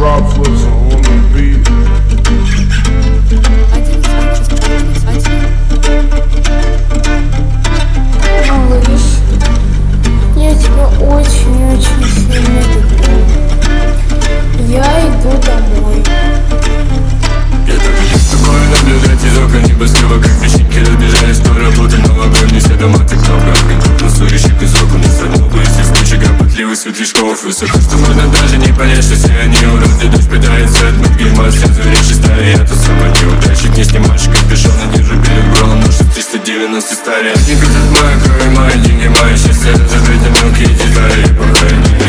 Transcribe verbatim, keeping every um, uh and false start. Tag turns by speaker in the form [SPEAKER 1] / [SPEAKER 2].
[SPEAKER 1] droplets on the beat.
[SPEAKER 2] Малыш, я тебя очень-очень сильно люблю. Я иду домой.
[SPEAKER 3] Я так люблю с тобой наблюдать из окон небоскреба, как песчинки разбежались по работе. Новогодний все дома так много, огоньков танцующих из окон. Не свернул из кучи кропотливых светлячков. Высоко, что можно даже не понять, что все они уроды. Дождь пытается отмыть гримас, я зверичий старый. Я тот самый неудачник, не снимаешь капюшон, а держу перед бролом нож триста девяносто старый. Не крутят мою кровь, мои деньги, мои счастье. Закрытые мелкие детали, я похоронил.